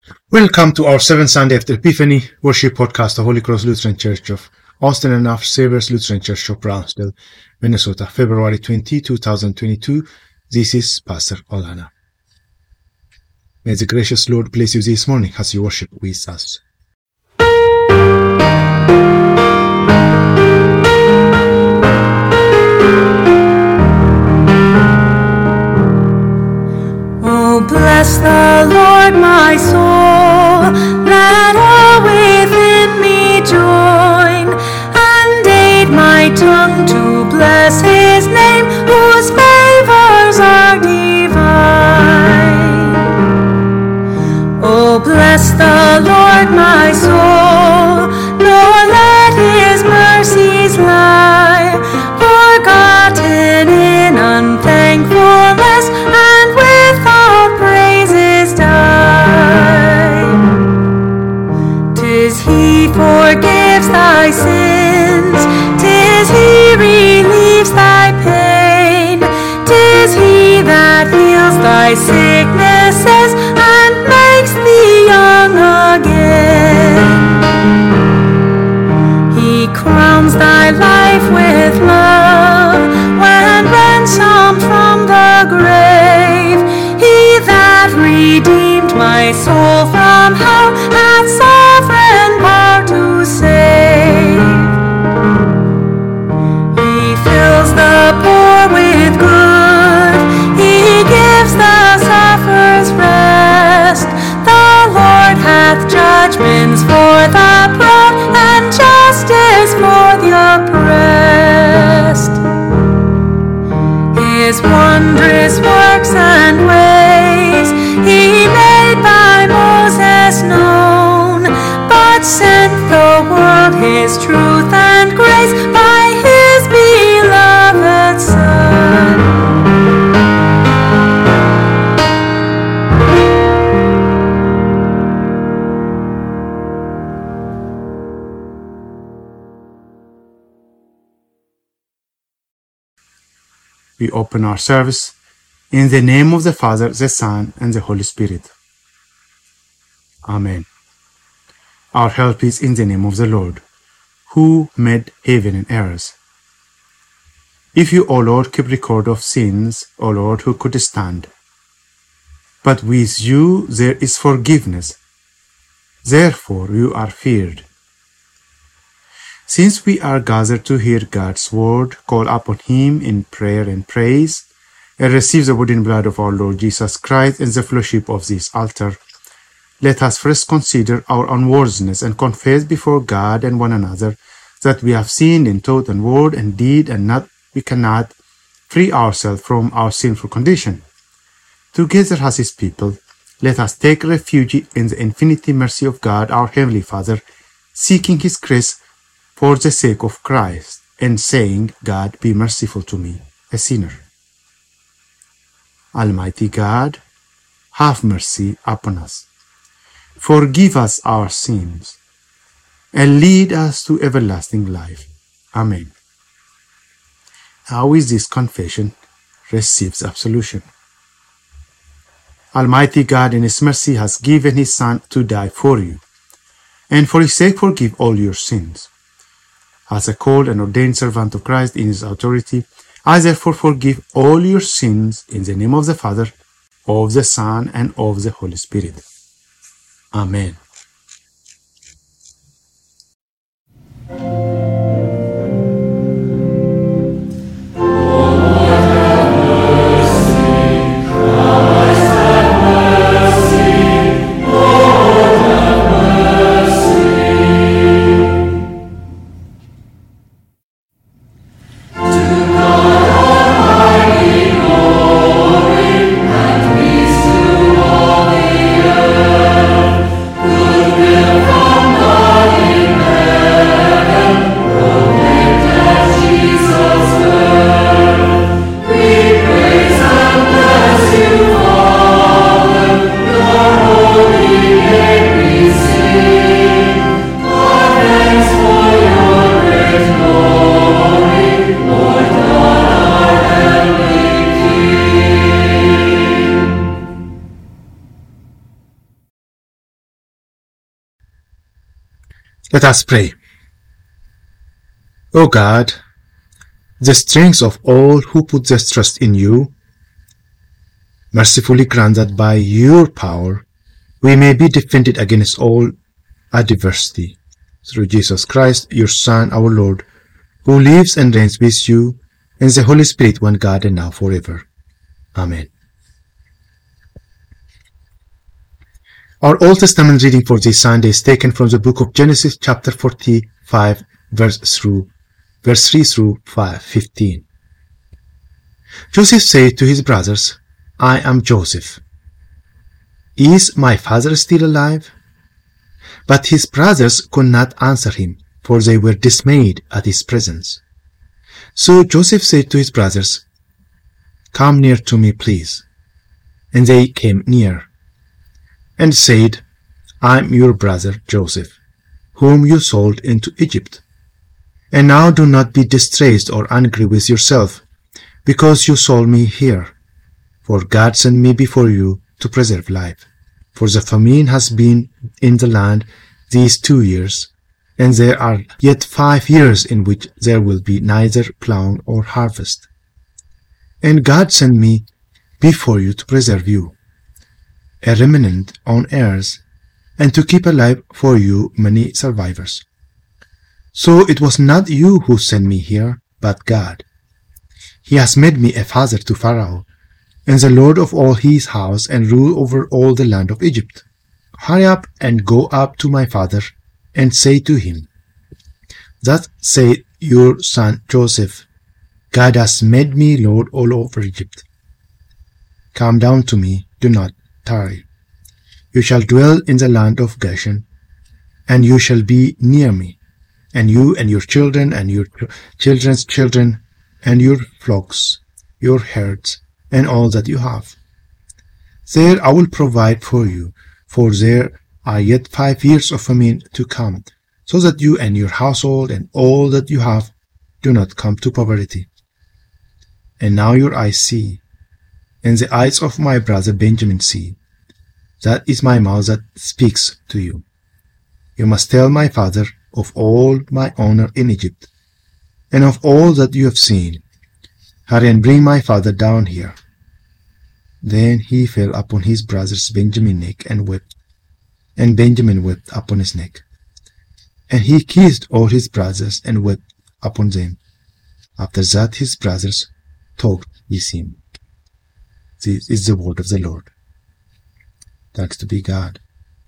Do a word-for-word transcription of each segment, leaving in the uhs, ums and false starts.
Welcome to our seventh Sunday after Epiphany worship podcast of Holy Cross Lutheran Church of Austin and Our Savior's Lutheran Church of Brownsville, Minnesota, February twentieth, twenty twenty-two. This is Pastor Olana. May the gracious Lord bless you this morning as you worship with us. Oh, bless the Lord, my soul, let all within me join, and aid my tongue to bless his name, whose favors are divine. Oh, bless the Lord, my soul, nor let his mercies lie, forgotten in unthankfulness, and without praises die. 'Tis he forgives thy sins, 'tis he relieves thy pain, 'tis he that heals thy sicknesses and makes thee young again. He crowns thy life with love when ransomed from the grave. He that redeemed my soul from hell hath sovereign power to save. He fills the poor with good, he gives the sufferers rest. The Lord hath judgments for the proud and justice for the oppressed. His wondrous works and ways he made by Moses known, but sent the world his truth and grace by his beloved Son. We open our service in the name of the Father, the Son, and the Holy Spirit. Amen. Our help is in the name of the Lord, who made heaven and earth. If you, O Lord, keep record of sins, O Lord, who could stand? But with you there is forgiveness. Therefore you are feared. Since we are gathered to hear God's word, call upon him in prayer and praise, and receive the body and blood of our Lord Jesus Christ in the fellowship of this altar, let us first consider our unworthiness and confess before God and one another that we have sinned in thought and word and deed, and not we cannot free ourselves from our sinful condition. Together as his people, let us take refuge in the infinite mercy of God, our Heavenly Father, seeking his grace for the sake of Christ, and saying, God, be merciful to me, a sinner. Almighty God, have mercy upon us. Forgive us our sins, and lead us to everlasting life. Amen. Now with this confession, receives absolution. Almighty God in his mercy has given his Son to die for you, and for his sake forgive all your sins. As a called and ordained servant of Christ in his authority, I therefore forgive all your sins in the name of the Father, of the Son, and of the Holy Spirit. Amen. Glory Let us pray. O God, the strength of all who put their trust in you, mercifully grant that by your power we may be defended against all adversity. Through Jesus Christ, your Son, our Lord, who lives and reigns with you in the Holy Spirit, one God, and now forever. Amen. Our Old Testament reading for this Sunday is taken from the book of Genesis, chapter forty-five, verse through verse three through fifteen. Joseph said to his brothers, I am Joseph. Is my father still alive? But his brothers could not answer him, for they were dismayed at his presence. So Joseph said to his brothers, Come near to me, please. And they came near, and said, I am your brother Joseph, whom you sold into Egypt. And now do not be distressed or angry with yourself, because you sold me here. For God sent me before you to preserve life. For the famine has been in the land these two years, and there are yet five years in which there will be neither plowing or harvest. And God sent me before you to preserve you, a remnant on earth, and to keep alive for you many survivors. So it was not you who sent me here, but God. He has made me a father to Pharaoh, and the Lord of all his house, and rule over all the land of Egypt. Hurry up and go up to my father, and say to him, Thus said your son Joseph, God has made me Lord all over Egypt. Come down to me, do not tarry. You shall dwell in the land of Goshen, and you shall be near me, and you and your children and your children's children, and your flocks, your herds, and all that you have. There I will provide for you, for there are yet five years of famine to come, so that you and your household and all that you have do not come to poverty. And now your eyes see, and the eyes of my brother Benjamin see. That is my mouth that speaks to you. You must tell my father of all my honor in Egypt, and of all that you have seen. Hurry and bring my father down here. Then he fell upon his brother's Benjamin's neck and wept, and Benjamin wept upon his neck. And he kissed all his brothers and wept upon them. After that his brothers talked with him. This is the word of the Lord. Thanks to be God.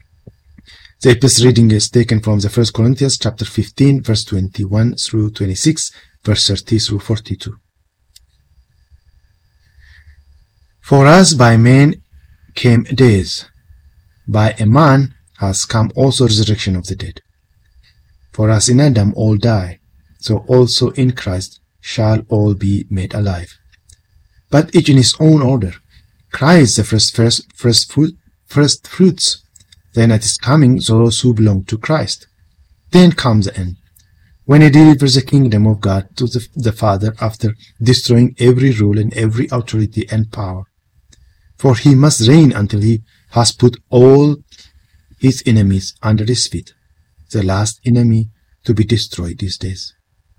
The epistle reading is taken from the First Corinthians chapter fifteen, verse twenty-one through twenty-six, verse thirty through forty-two. For as by man came death, by a man has come also resurrection of the dead. For as in Adam all die, so also in Christ shall all be made alive. But each in his own order. Christ the first, first, first, fruit, first fruits, then at his coming those who belong to Christ. Then comes the end, when he delivers the kingdom of God to the, the Father after destroying every rule and every authority and power. For he must reign until he has put all his enemies under his feet. The last enemy to be destroyed is death.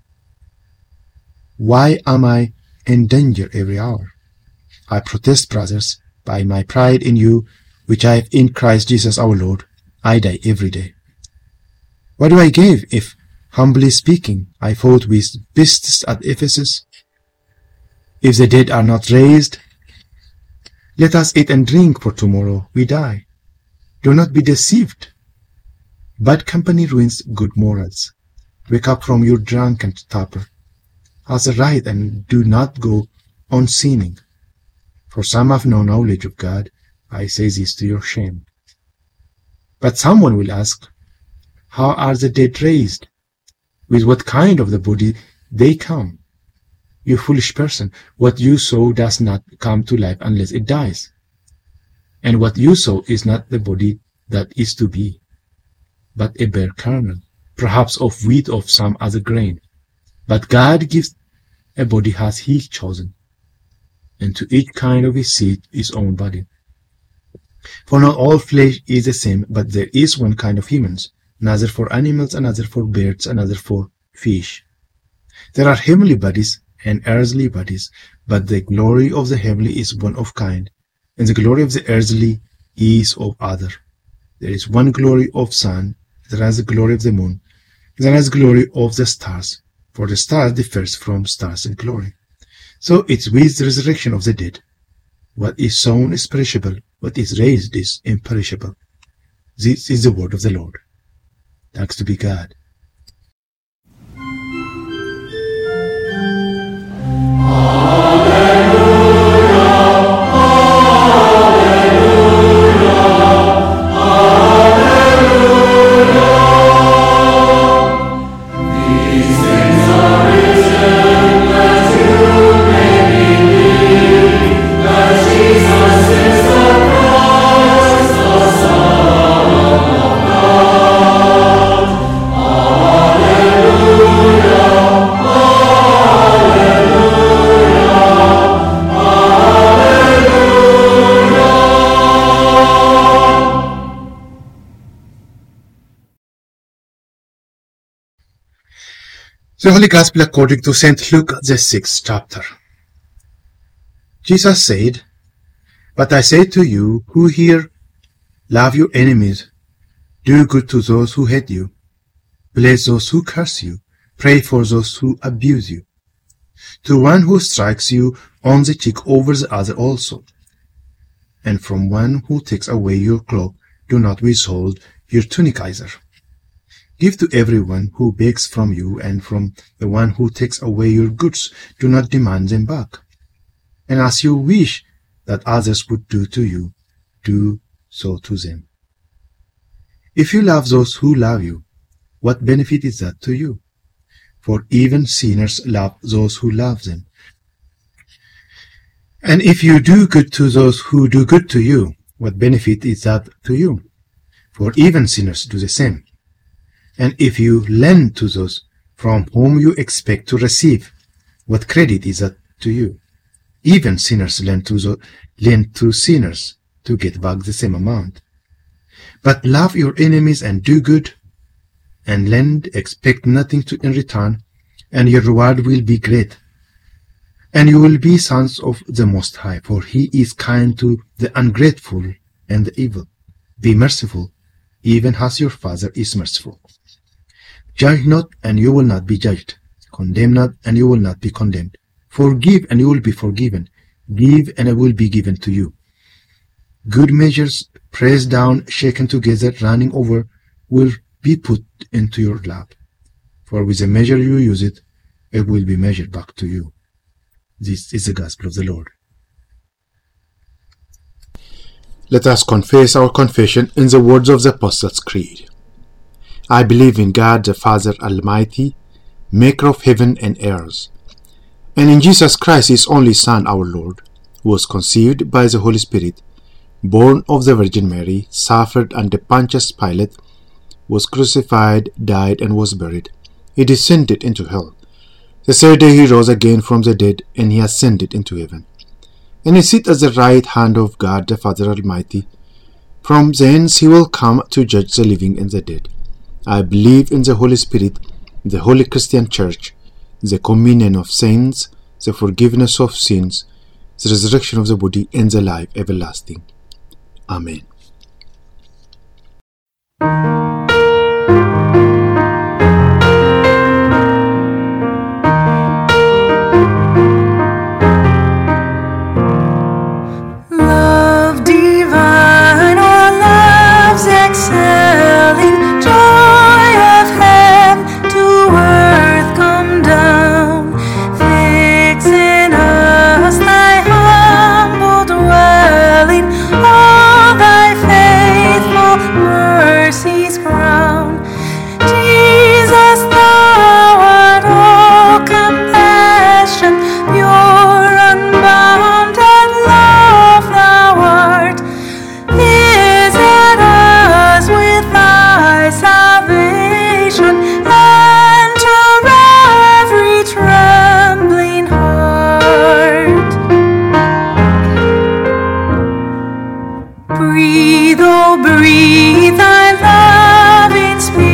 Why am I in danger every hour? I protest, brothers, by my pride in you, which I have in Christ Jesus our Lord, I die every day. What do I give if, humbly speaking, I fought with beasts at Ephesus? If the dead are not raised, let us eat and drink, for tomorrow we die. Do not be deceived. Bad company ruins good morals. Wake up from your drunken stupor. Has a right and do not go on sinning. For some have no knowledge of God. I say this to your shame. But someone will ask, how are the dead raised? With what kind of the body they come? You foolish person, what you sow does not come to life unless it dies. And what you sow is not the body that is to be, but a bare kernel, perhaps of wheat or of some other grain. But God gives a body as he chosen, and to each kind of his seed his own body. For not all flesh is the same, but there is one kind of humans, another for animals, another for birds, another for fish. There are heavenly bodies and earthly bodies, but the glory of the heavenly is one of kind, and the glory of the earthly is of other. There is one glory of sun, there is the glory of the moon, there is the glory of the stars, for the stars differs from stars in glory. So it's with the resurrection of the dead. What is sown is perishable, what is raised is imperishable. This is the word of the Lord. Thanks to be God. The Holy Gospel according to Saint Luke, the sixth chapter. Jesus said, "But I say to you who hear, love your enemies, do good to those who hate you, bless those who curse you, pray for those who abuse you. To one who strikes you on the cheek, over the other also. And from one who takes away your cloak, do not withhold your tunic either. Give to everyone who begs from you, and from the one who takes away your goods, do not demand them back. And as you wish that others would do to you, do so to them. If you love those who love you, what benefit is that to you? For even sinners love those who love them. And if you do good to those who do good to you, what benefit is that to you? For even sinners do the same. And if you lend to those from whom you expect to receive, what credit is that to you? Even sinners lend to, the, lend to sinners to get back the same amount. But love your enemies and do good, and lend, expect nothing to in return, and your reward will be great. And you will be sons of the Most High, for He is kind to the ungrateful and the evil. Be merciful, even as your Father is merciful. Judge not, and you will not be judged. Condemn not, and you will not be condemned. Forgive, and you will be forgiven. Give, and it will be given to you. Good measures, pressed down, shaken together, running over, will be put into your lap. For with the measure you use it, it will be measured back to you. This is the gospel of the Lord. Let us confess our confession in the words of the Apostles' Creed. I believe in God the Father Almighty, maker of heaven and earth, and in Jesus Christ, His only Son, our Lord, who was conceived by the Holy Spirit, born of the Virgin Mary, suffered under Pontius Pilate, was crucified, died, and was buried. He descended into hell. The third day He rose again from the dead, and He ascended into heaven. And He sits at the right hand of God the Father Almighty. From thence He will come to judge the living and the dead. I believe in the Holy Spirit, the Holy Christian Church, the communion of saints, the forgiveness of sins, the resurrection of the body, and the life everlasting. Amen. Love divine, our love's excelling, joy of heaven to earth come down, fix in us thy humble dwelling, all thy faithful mercies crown. Jesus, thou art all compassion, pure, unbound, and love thou art. Visit us with thy salvation, enter every trembling heart. Breathe, oh breathe thy loving spirit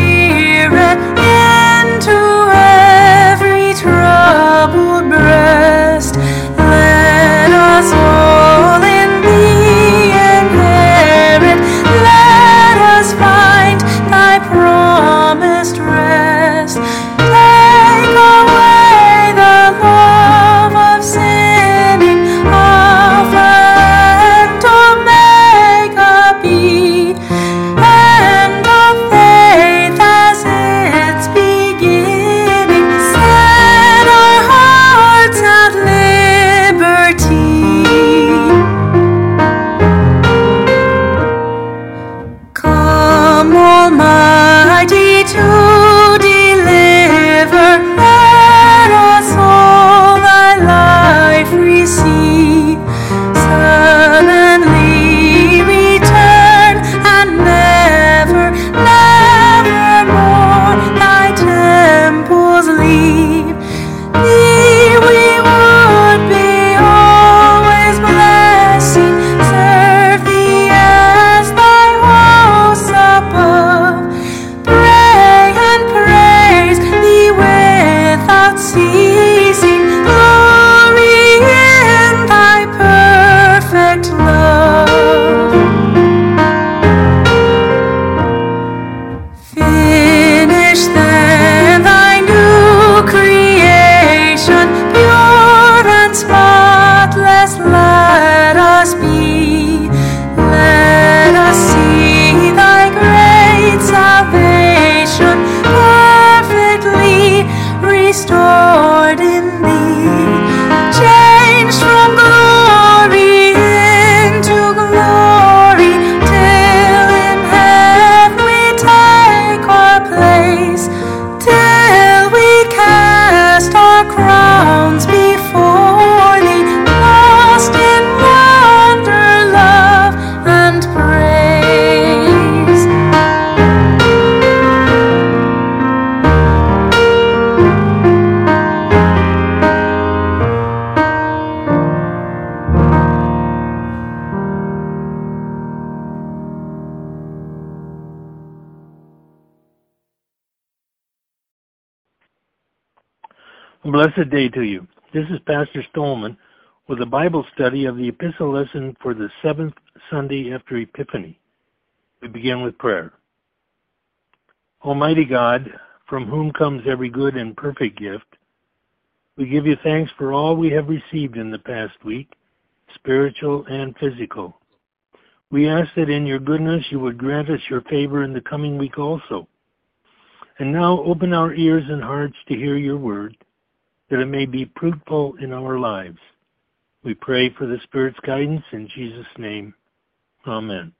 A blessed day to you. This is Pastor Stolman with a Bible study of the epistle lesson for the seventh Sunday after Epiphany. We begin with prayer. Almighty God, from whom comes every good and perfect gift, we give you thanks for all we have received in the past week, spiritual and physical. We ask that in your goodness you would grant us your favor in the coming week also. And now open our ears and hearts to hear your word, that it may be fruitful in our lives. We pray for the Spirit's guidance in Jesus' name. Amen.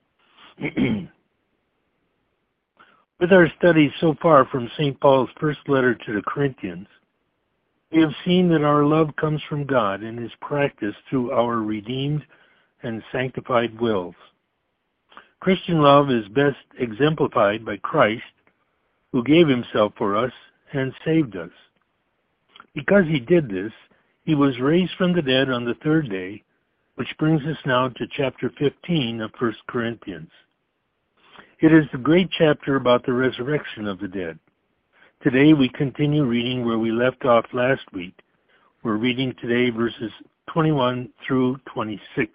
With our studies so far from Saint Paul's first letter to the Corinthians, we have seen that our love comes from God and is practiced through our redeemed and sanctified wills. Christian love is best exemplified by Christ, who gave himself for us and saved us. Because he did this, he was raised from the dead on the third day, which brings us now to chapter fifteen of First Corinthians. It is the great chapter about the resurrection of the dead. Today we continue reading where we left off last week. We're reading today verses twenty-one through twenty-six.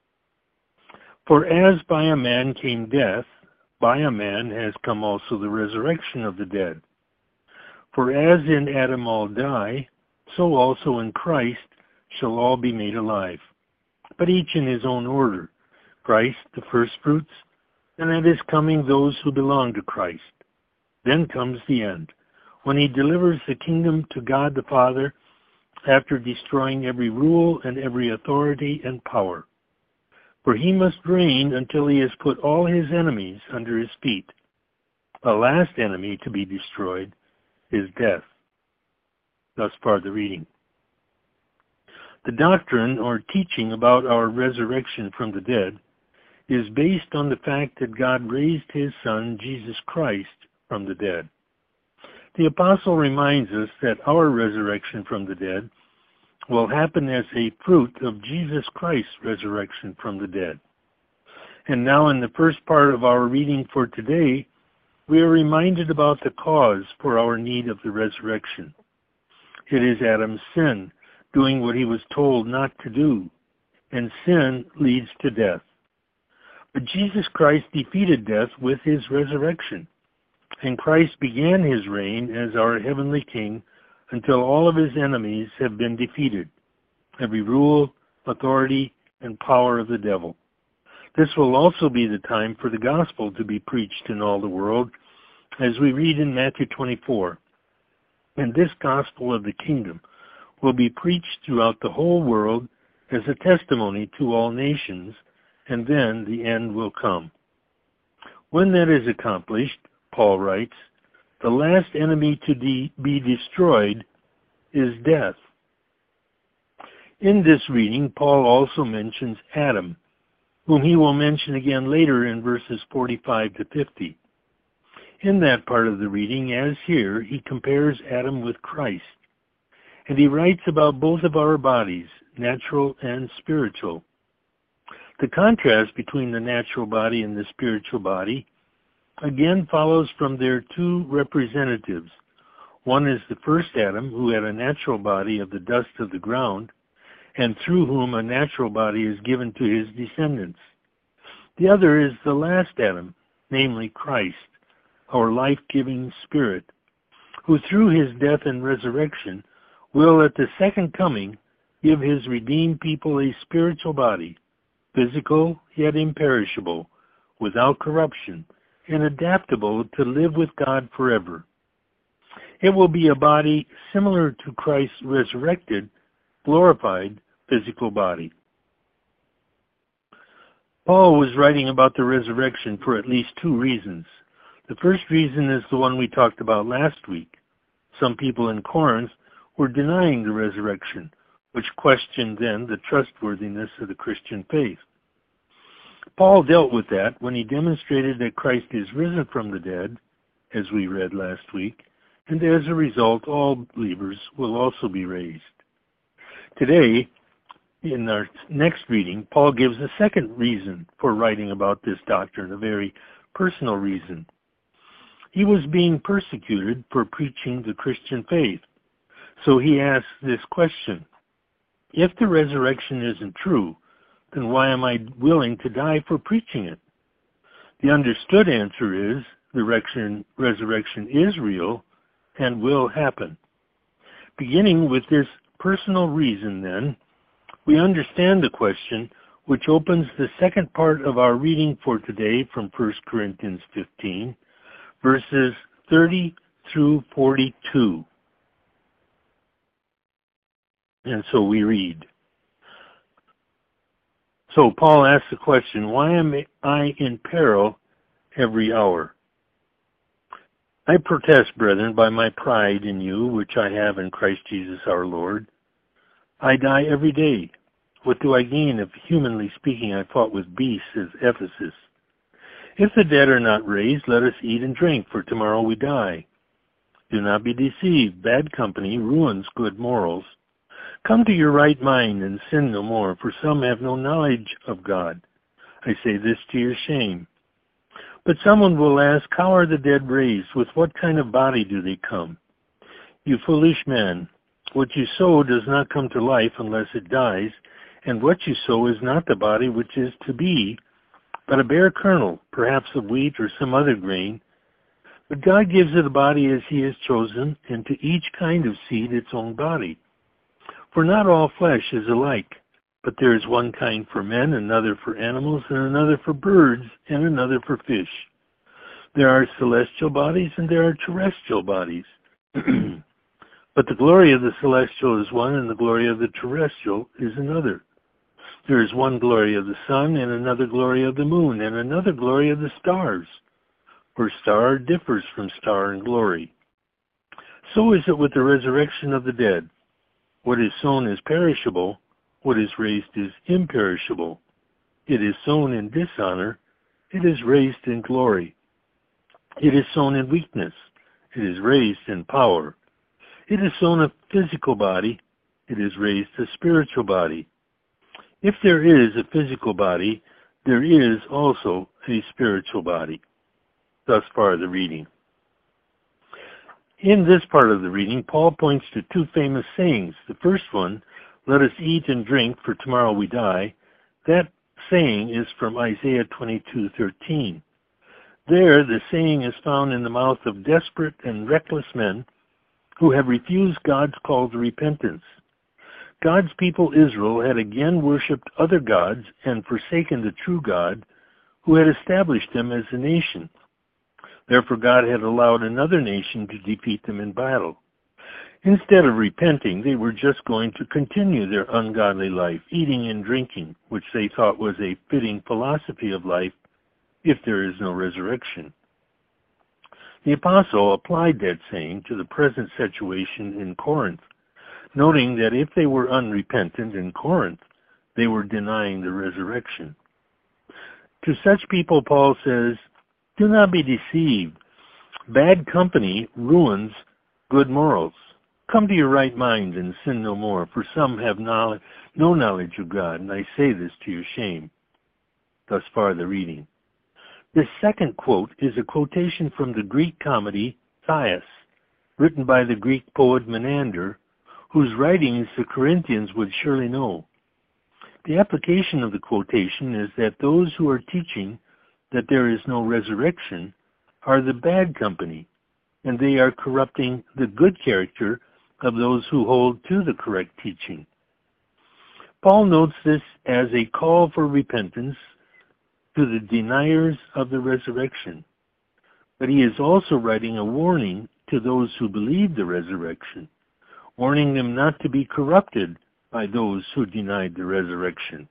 For as by a man came death, by a man has come also the resurrection of the dead. For as in Adam all die, so also in Christ shall all be made alive, but each in his own order, Christ the firstfruits, and at his coming those who belong to Christ. Then comes the end, when he delivers the kingdom to God the Father, after destroying every rule and every authority and power. For he must reign until he has put all his enemies under his feet. The last enemy to be destroyed is death. Thus far the reading. The doctrine or teaching about our resurrection from the dead is based on the fact that God raised his Son, Jesus Christ, from the dead. The apostle reminds us that our resurrection from the dead will happen as a fruit of Jesus Christ's resurrection from the dead. And now in the first part of our reading for today, we are reminded about the cause for our need of the resurrection. It is Adam's sin, doing what he was told not to do, and sin leads to death. But Jesus Christ defeated death with his resurrection, and Christ began his reign as our heavenly King until all of his enemies have been defeated, every rule, authority, and power of the devil. This will also be the time for the gospel to be preached in all the world, as we read in Matthew twenty-four. And this gospel of the kingdom will be preached throughout the whole world as a testimony to all nations, and then the end will come. When that is accomplished, Paul writes, the last enemy to de- be destroyed is death. In this reading, Paul also mentions Adam, whom he will mention again later in verses forty-five to fifty. In that part of the reading, as here, he compares Adam with Christ, and he writes about both of our bodies, natural and spiritual. The contrast between the natural body and the spiritual body again follows from their two representatives. One is the first Adam, who had a natural body of the dust of the ground, and through whom a natural body is given to his descendants. The other is the last Adam, namely Christ, our life-giving Spirit, who through his death and resurrection will at the second coming give his redeemed people a spiritual body, physical yet imperishable, without corruption, and adaptable to live with God forever. It will be a body similar to Christ's resurrected, glorified physical body. Paul was writing about the resurrection for at least two reasons. The first reason is the one we talked about last week. Some people in Corinth were denying the resurrection, which questioned then the trustworthiness of the Christian faith. Paul dealt with that when he demonstrated that Christ is risen from the dead, as we read last week, and as a result all believers will also be raised. Today, in our next reading, Paul gives a second reason for writing about this doctrine, a very personal reason. He was being persecuted for preaching the Christian faith, So he asks this question: if the resurrection isn't true, then why am I willing to die for preaching it? The understood answer is the resurrection is real and will happen. Beginning with this personal reason, then, we understand the question, which opens the second part of our reading for today from First Corinthians fifteen, verses thirty through forty-two. And so we read. So Paul asks the question, why am I in peril every hour? I protest, brethren, by my pride in you, which I have in Christ Jesus our Lord. I die every day. What do I gain if, humanly speaking, I fought with beasts as Ephesus? If the dead are not raised, let us eat and drink, for tomorrow we die. Do not be deceived. Bad company ruins good morals. Come to your right mind and sin no more, for some have no knowledge of God. I say this to your shame. But someone will ask, how are the dead raised? With what kind of body do they come? You foolish man, what you sow does not come to life unless it dies, and what you sow is not the body which is to be, but a bare kernel, perhaps of wheat or some other grain. But God gives it a body as he has chosen, and to each kind of seed its own body. For not all flesh is alike, but there is one kind for men, another for animals, and another for birds, and another for fish. There are celestial bodies, and there are terrestrial bodies. But the glory of the celestial is one, and the glory of the terrestrial is another. There is one glory of the sun, and another glory of the moon, and another glory of the stars. For star differs from star in glory. So is it with the resurrection of the dead. What is sown is perishable, what is raised is imperishable. It is sown in dishonor, it is raised in glory. It is sown in weakness, it is raised in power. It is sown a physical body, it is raised a spiritual body. If there is a physical body, there is also a spiritual body. Thus far the reading. In this part of the reading, Paul points to two famous sayings. The first one, let us eat and drink, for tomorrow we die. That saying is from Isaiah twenty-two thirteen. There, the saying is found in the mouth of desperate and reckless men who have refused God's call to repentance. God's people Israel had again worshipped other gods and forsaken the true God who had established them as a nation. Therefore, God had allowed another nation to defeat them in battle. Instead of repenting, they were just going to continue their ungodly life, eating and drinking, which they thought was a fitting philosophy of life if there is no resurrection. The apostle applied that saying to the present situation in Corinth, noting that if they were unrepentant in Corinth, they were denying the resurrection. To such people, Paul says, do not be deceived. Bad company ruins good morals. Come to your right mind and sin no more, for some have knowledge, no knowledge of God, and I say this to your shame. Thus far the reading. This second quote is a quotation from the Greek comedy Thais, written by the Greek poet Menander, whose writings the Corinthians would surely know. The application of the quotation is that those who are teaching that there is no resurrection are the bad company, and they are corrupting the good character of those who hold to the correct teaching. Paul notes this as a call for repentance to the deniers of the resurrection, but he is also writing a warning to those who believe the resurrection, warning them not to be corrupted by those who denied the resurrection.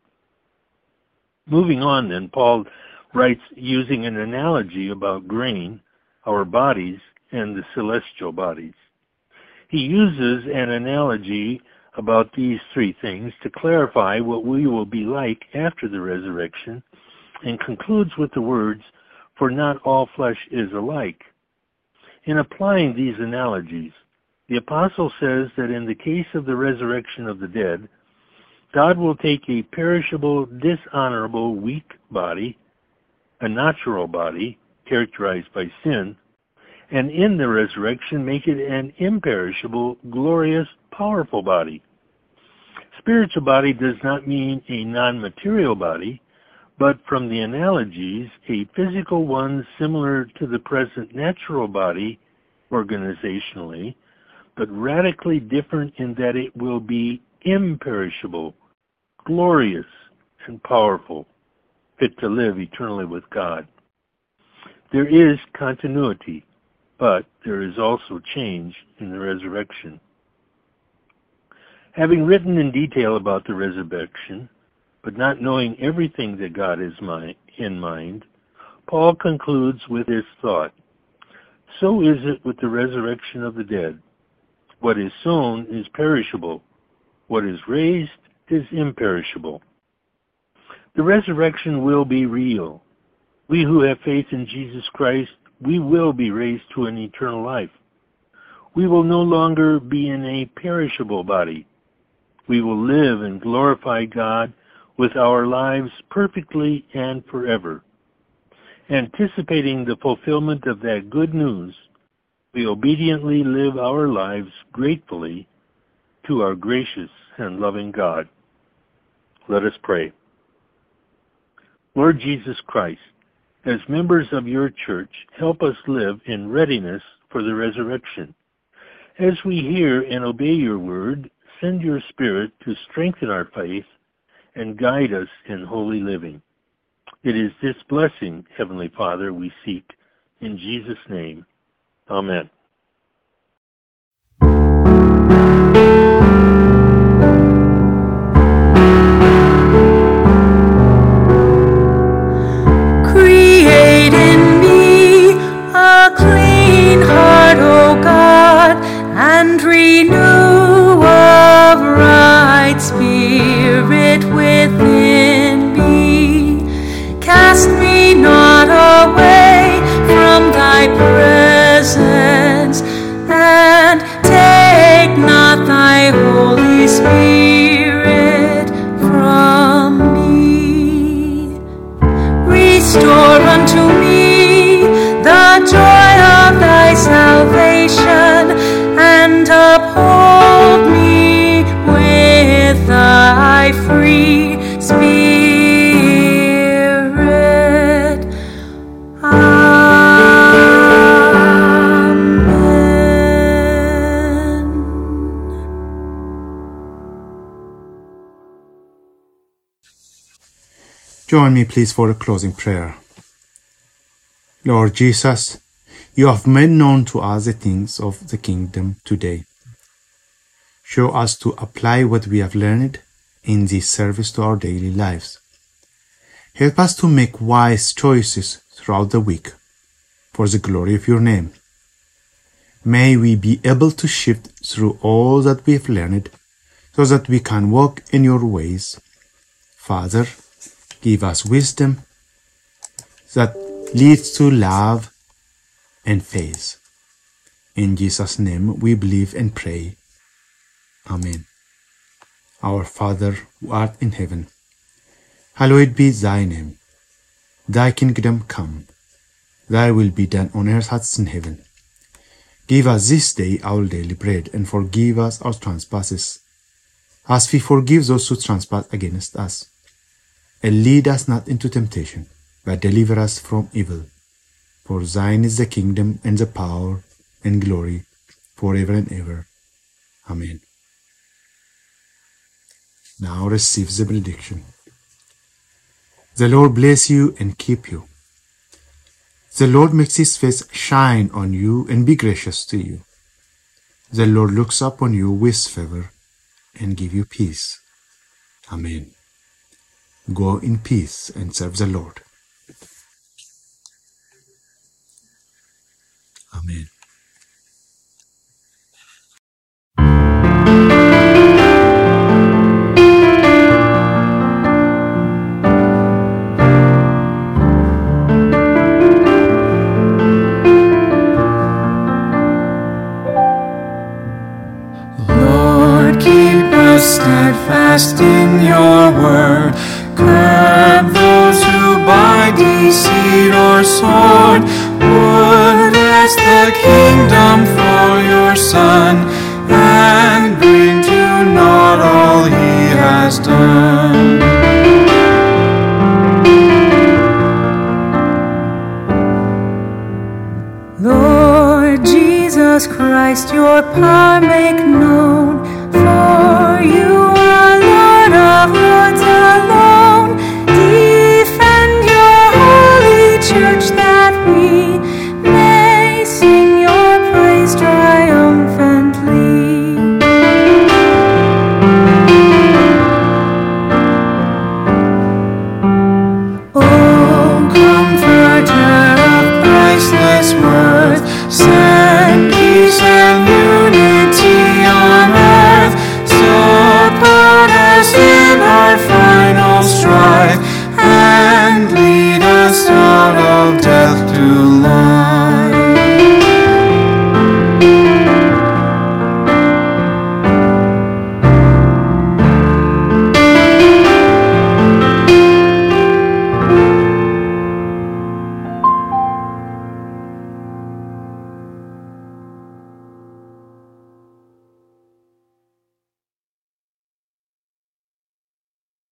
Moving on then, Paul writes using an analogy about grain, our bodies, and the celestial bodies. He uses an analogy about these three things to clarify what we will be like after the resurrection, and concludes with the words, for not all flesh is alike. In applying these analogies, the apostle says that in the case of the resurrection of the dead, God will take a perishable, dishonorable, weak body, a natural body characterized by sin, and in the resurrection make it an imperishable, glorious, powerful body. Spiritual body does not mean a non-material body, but from the analogies, a physical one similar to the present natural body organizationally, but radically different in that it will be imperishable, glorious, and powerful, fit to live eternally with God. There is continuity, but there is also change in the resurrection. Having written in detail about the resurrection, but not knowing everything that God has in mind, Paul concludes with this thought: so is it with the resurrection of the dead. What is sown is perishable. What is raised is imperishable. The resurrection will be real. We who have faith in Jesus Christ, we will be raised to an eternal life. We will no longer be in a perishable body. We will live and glorify God with our lives perfectly and forever. Anticipating the fulfillment of that good news, we obediently live our lives gratefully to our gracious and loving God. Let us pray. Lord Jesus Christ, as members of your church, help us live in readiness for the resurrection. As we hear and obey your word, send your Spirit to strengthen our faith and guide us in holy living. It is this blessing, Heavenly Father, we seek. In Jesus' name, amen. Create in me a clean heart, O God, and renew a right spirit within me. Cast me not away from thy presence, and take not thy Holy Spirit from me. Restore unto me the joy of thy salvation, and uphold me with thy free spirit. Join me, please, for a closing prayer. Lord Jesus, you have made known to us the things of the kingdom today. Show us to apply what we have learned in this service to our daily lives. Help us to make wise choices throughout the week for the glory of your name. May we be able to shift through all that we have learned so that we can walk in your ways. Father, give us wisdom that leads to love and faith. In Jesus' name we believe and pray. Amen. Our Father, who art in heaven, hallowed be thy name. Thy kingdom come. Thy will be done on earth as in heaven. Give us this day our daily bread, and forgive us our trespasses, as we forgive those who trespass against us. And lead us not into temptation, but deliver us from evil. For thine is the kingdom, and the power, and glory, forever and ever. Amen. Now receive the benediction. The Lord bless you and keep you. The Lord makes his face shine on you and be gracious to you. The Lord looks upon you with favor and give you peace. Amen. Go in peace and serve the Lord. Amen. Lord, keep us steadfast in your word. Curb those who by deceit or sword would wrest the the kingdom for your Son, and bring to naught all he has done. Lord Jesus Christ, your power make known, for you are Lord of lords